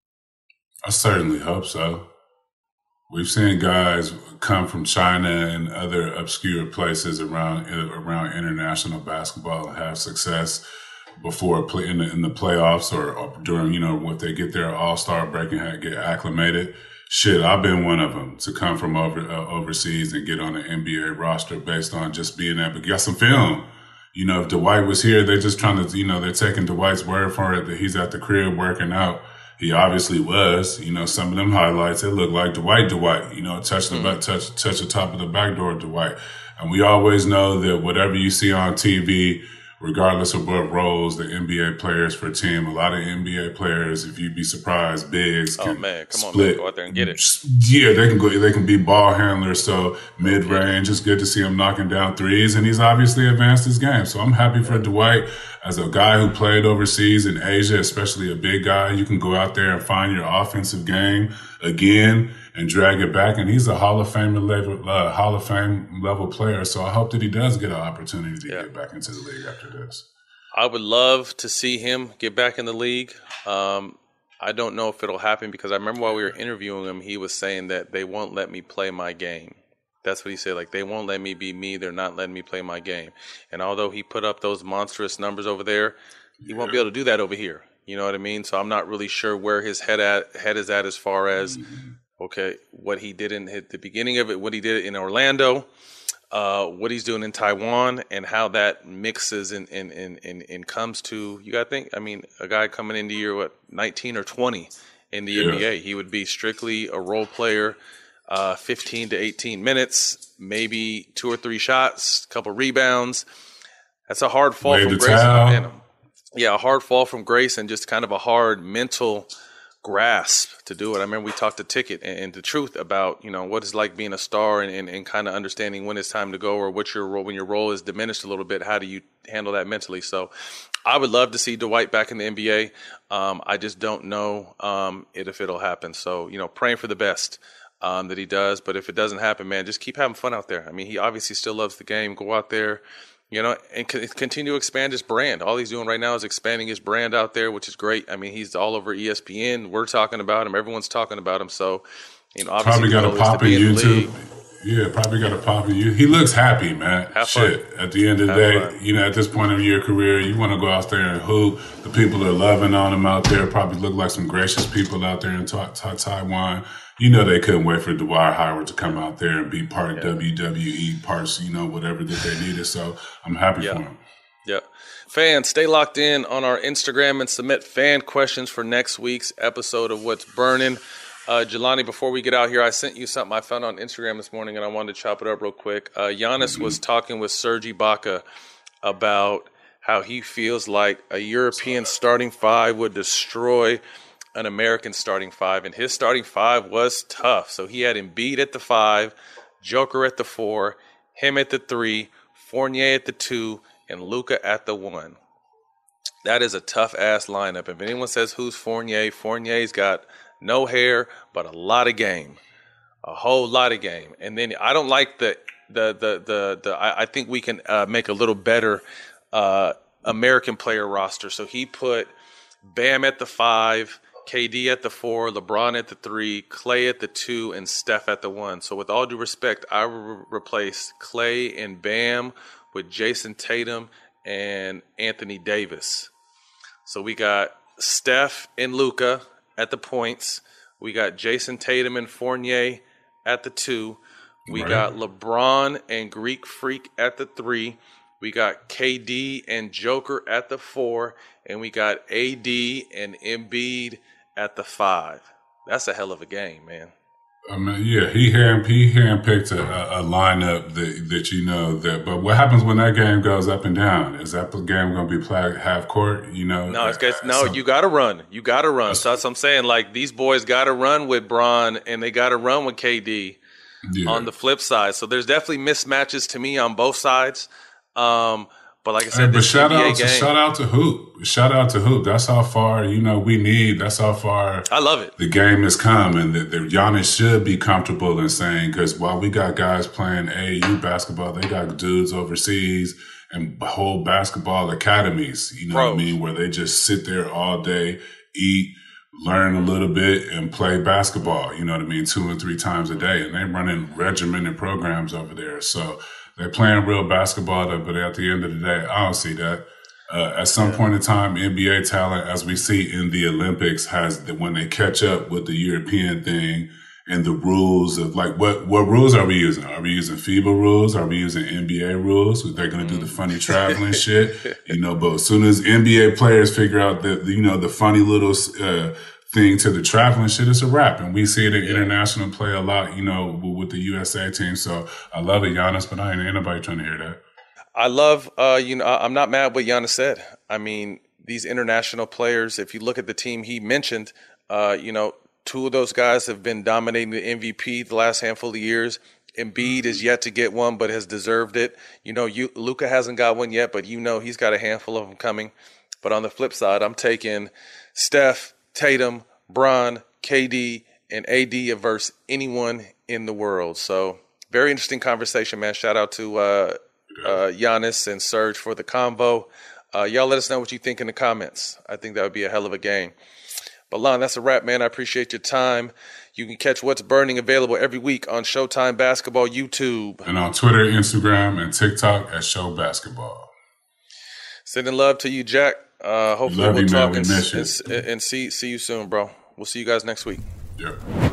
K: I certainly hope so. We've seen guys come from China and other obscure places around around international basketball and have success before play in the, in the playoffs or, or during, you know, if they get their all-star break and get acclimated. Shit, I've been one of them to come from over uh, overseas and get on an N B A roster based on just being there. But got some film. You know, if Dwight was here, they're just trying to, you know, they're taking Dwight's word for it that he's at the crib working out. He obviously was. You know, some of them highlights, it looked like Dwight, Dwight, you know, touch the mm. back, touch, touch the top of the backdoor, Dwight. And we always know that whatever you see on T V, regardless of what roles the N B A players for a team, a lot of N B A players, if you'd be surprised, bigs can
A: oh man, come on,
K: split.
A: man. Go out there and get it.
K: Yeah, they can go. They can be ball handlers. So mid range, it's good to see him knocking down threes, and he's obviously advanced his game. So I'm happy for Dwight as a guy who played overseas in Asia, especially a big guy. You can go out there and find your offensive game again and drag it back. And he's a Hall of Fame level, uh, Hall of Fame level player. So I hope that he does get an opportunity to yeah. get back into the league after this.
A: I would love to see him get back in the league. Um, I don't know if it'll happen because I remember while we were interviewing him, he was saying that they won't let me play my game. That's what he said. Like, they won't let me be me. They're not letting me play my game. And although he put up those monstrous numbers over there, he yeah. won't be able to do that over here. You know what I mean? So I'm not really sure where his head at head is at as far as, mm-hmm. okay, what he did in at the beginning of it, what he did in Orlando, uh, what he's doing in Taiwan, and how that mixes and and, and, and, and comes to, you got to think, I mean, a guy coming into year, what, nineteen or twenty in the yeah. N B A, he would be strictly a role player, uh, fifteen to eighteen minutes, maybe two or three shots, a couple rebounds. That's a hard fall from grace. Man, yeah, a hard fall from grace and just kind of a hard mental grasp to do it. I remember we talked to Ticket and, and the truth about, you know, what it's like being a star and, and, and kind of understanding when it's time to go or what your role, when your role is diminished a little bit, how do you handle that mentally? So I would love to see Dwight back in the N B A. Um, I just don't know um, it, if it'll happen. So, you know, praying for the best um, that he does. But if it doesn't happen, man, just keep having fun out there. I mean, he obviously still loves the game. Go out there. You know, and c- continue to expand his brand. All he's doing right now is expanding his brand out there, which is great. I mean, he's all over E S P N. We're talking about him. Everyone's talking about him. So, you know, obviously,
K: probably got a pop in YouTube. Yeah, probably got a pop in you. He looks happy, man.
A: Have
K: Shit.
A: Fun.
K: At the end of the
A: Have
K: day,
A: fun.
K: you know, at this point in your career, you want to go out there and hoop. The people are loving on him out there. Probably look like some gracious people out there in ta- ta- Taiwan. You know, they couldn't wait for Dwight Howard to come out there and be part yeah. W W E, parts, you know, whatever that they needed. So I'm happy
A: yeah.
K: for him.
A: Yeah. Fans, stay locked in on our Instagram and submit fan questions for next week's episode of What's Burning. Uh, Jelani, before we get out here, I sent you something I found on Instagram this morning, and I wanted to chop it up real quick. Uh, Giannis mm-hmm. was talking with Serge Ibaka about how he feels like a European starting five would destroy an American starting five, and his starting five was tough. So he had Embiid at the five, Joker at the four, him at the three, Fournier at the two, and Luka at the one. That is a tough-ass lineup. If anyone says who's Fournier, Fournier's got no hair, but a lot of game, a whole lot of game. And then I don't like the the the the. the I, I think we can uh, make a little better uh, American player roster. So he put Bam at the five, K D at the four, LeBron at the three, Clay at the two, and Steph at the one. So with all due respect, I would re- replace Clay and Bam with Jason Tatum and Anthony Davis. So we got Steph and Luka at the points. We got Jason Tatum and Fournier at the two. We right. got LeBron and Greek Freak at the three. We got K D and Joker at the four. And we got A D and Embiid at the five. That's a hell of a game, man.
K: I mean, yeah, he hand he handpicked a, a lineup that that you know that. But what happens when that game goes up and down? Is that game going to be played half court? You know,
A: no, it's guys, no. Some, you got to run. You got to run. So that's what I'm saying. Like these boys got to run with Bron, and they got to run with K D. Yeah. On the flip side, so there's definitely mismatches to me on both sides. Um, But like I said,
K: hey, but shout
A: N B A
K: out to
A: game,
K: shout out to Hoop. Shout out to Hoop. That's how far, you know, we need. That's how far
A: I love it.
K: The game has come, and the, the Giannis should be comfortable in saying, because while we got guys playing A A U basketball, they got dudes overseas and whole basketball academies. You know Pros. what I mean, where they just sit there all day, eat, learn a little bit, and play basketball. You know what I mean, two and three times a day, and they're running regimented programs over there. So. They're playing real basketball, but at the end of the day, I don't see that. Uh, at some yeah. point in time, N B A talent, as we see in the Olympics, has the, when they catch up with the European thing and the rules of like, what, what rules are we using? Are we using FIBA rules? Are we using N B A rules? They're going to mm. do the funny traveling shit, you know, but as soon as N B A players figure out that, you know, the funny little, uh, thing to the traveling shit, it's a wrap. And we see it in yeah. international play a lot, you know, with the U S A team. So I love it, Giannis, but I ain't, ain't nobody trying to hear that.
A: I love, uh, you know, I'm not mad what Giannis said. I mean, these international players, if you look at the team he mentioned, uh, you know, two of those guys have been dominating the M V P the last handful of years. Embiid is yet to get one, but has deserved it. You know, you, Luka hasn't got one yet, but you know he's got a handful of them coming. But on the flip side, I'm taking Steph, Tatum, Bron, K D, and A D versus anyone in the world. So very interesting conversation, man. Shout out to uh, uh, Giannis and Serge for the convo. Uh, y'all let us know what you think in the comments. I think that would be a hell of a game. But Lon, that's a wrap, man. I appreciate your time. You can catch What's Burning available every week on Showtime Basketball YouTube.
K: And on Twitter, Instagram, and TikTok at Show Basketball.
A: Sending love to you, Jack. Uh, hopefully
K: love
A: we'll
K: you,
A: talk
K: man.
A: and,
K: We
A: and, and see see you soon, bro. We'll see you guys next week.
K: Yep.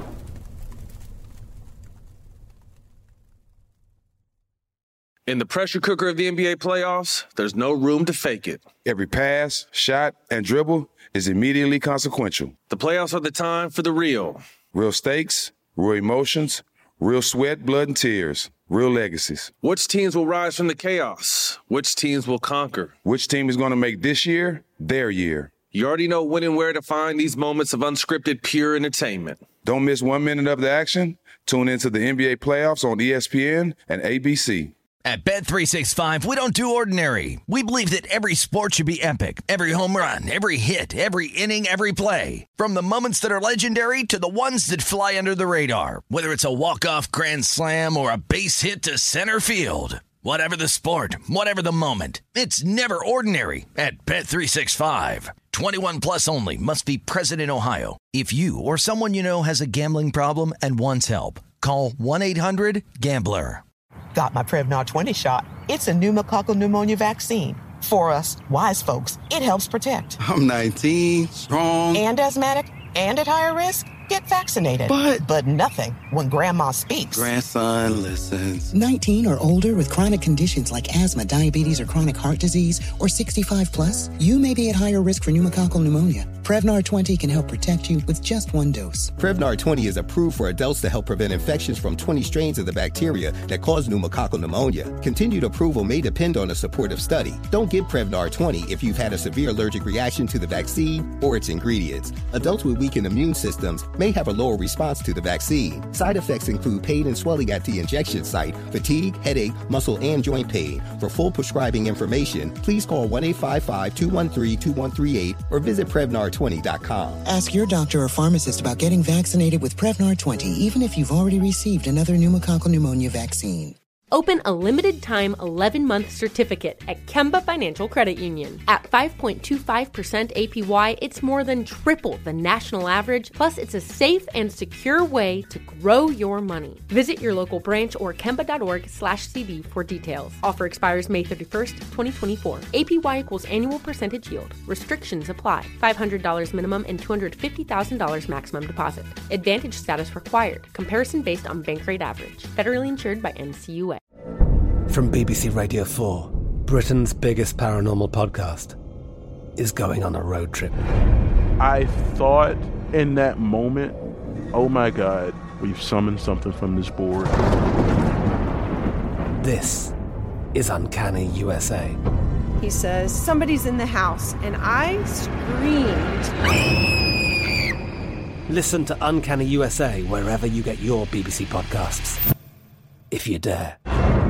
O: In the pressure cooker of the N B A playoffs, there's no room to fake it.
B: Every pass, shot, and dribble is immediately consequential.
O: The playoffs are the time for the real.
B: Real stakes, real emotions, real sweat, blood, and tears, real legacies.
O: Which teams will rise from the chaos? Which teams will conquer?
B: Which team is going to make this year their year?
O: You already know when and where to find these moments of unscripted, pure entertainment.
B: Don't miss one minute of the action. Tune into the N B A playoffs on E S P N and A B C.
J: At Bet three sixty-five, we don't do ordinary. We believe that every sport should be epic. Every home run, every hit, every inning, every play. From the moments that are legendary to the ones that fly under the radar. Whether it's a walk-off grand slam or a base hit to center field. Whatever the sport, whatever the moment. It's never ordinary at Bet three sixty-five. twenty-one plus only. Must be present in Ohio. If you or someone you know has a gambling problem and wants help, call one eight hundred gambler.
F: Got my Prevnar twenty shot. It's a pneumococcal pneumonia vaccine. For us, wise folks, it helps protect.
G: I'm nineteen, strong.
F: And asthmatic, and at higher risk. Get vaccinated.
G: But...
F: But nothing when grandma speaks.
G: Grandson listens.
H: nineteen or older with chronic conditions like asthma, diabetes, or chronic heart disease, or sixty-five plus, you may be at higher risk for pneumococcal pneumonia. Prevnar twenty can help protect you with just one dose.
I: Prevnar twenty is approved for adults to help prevent infections from twenty strains of the bacteria that cause pneumococcal pneumonia. Continued approval may depend on a supportive study. Don't give Prevnar twenty if you've had a severe allergic reaction to the vaccine or its ingredients. Adults with weakened immune systems may have a lower response to the vaccine. Side effects include pain and swelling at the injection site, fatigue, headache, muscle, and joint pain. For full prescribing information, please call one eight five five, two one three, two one three eight or visit Prevnar twenty dot com.
H: Ask your doctor or pharmacist about getting vaccinated with Prevnar twenty, even if you've already received another pneumococcal pneumonia vaccine.
P: Open a limited-time eleven-month certificate at Kemba Financial Credit Union. At five point two five percent A P Y, it's more than triple the national average, plus it's a safe and secure way to grow your money. Visit your local branch or kemba.org slash CD for details. Offer expires May thirty-first, twenty twenty-four. A P Y equals annual percentage yield. Restrictions apply. five hundred dollars minimum and two hundred fifty thousand dollars maximum deposit. Advantage status required. Comparison based on bank rate average. Federally insured by N C U A.
Q: From B B C Radio four, Britain's biggest paranormal podcast is going on a road trip.
R: I thought in that moment, oh my God, we've summoned something from this board.
Q: This is Uncanny U S A.
S: He says, somebody's in the house, and I screamed.
Q: Listen to Uncanny U S A wherever you get your B B C podcasts, if you dare.